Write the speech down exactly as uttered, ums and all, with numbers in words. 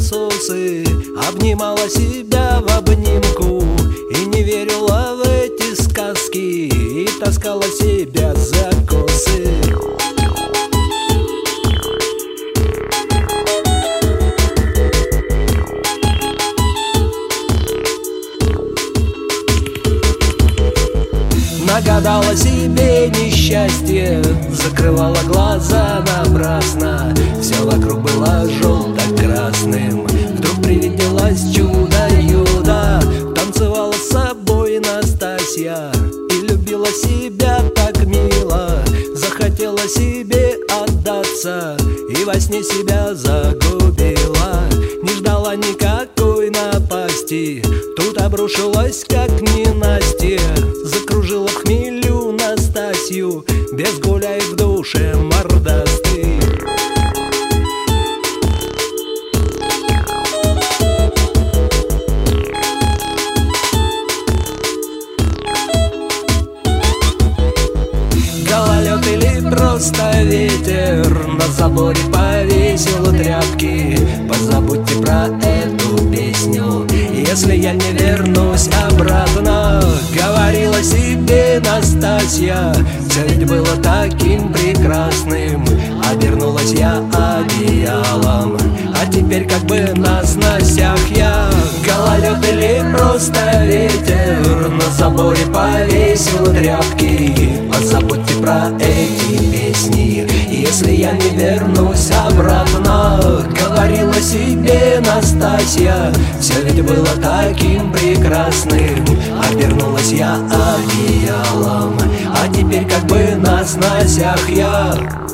насосы, обнимала себя в обнимку и не верила в эти сказки, и таскала себя за косы. Нагадала себе несчастье, закрывала глаза напрасно. Все вокруг было желто-красным. Вдруг привиделось чудо-юдо. Танцевала с собой Настасья и любила себя так мило. Захотела себе отдаться и во сне себя загубила. Не ждала никакой напасти, тут обрушилась как ненастье. Закружила в хмелю Настасью, без гуляй в душе мордастый. Гололед или просто ветер на заборе повесил тряпки. Позабудьте про эту песню, если я не вернусь обратно. Говорила себе Настасья, все ведь было таким прекрасным. Обернулась я одеялом, а теперь как бы на сносях я. Гололед или просто ветер на заборе повесил тряпки. Позабудьте про эти песни, если я не вернусь обратно. Говорила себе Настасья, все ведь было таким прекрасным. Обернулась я одеялом, а теперь как бы на сносях я.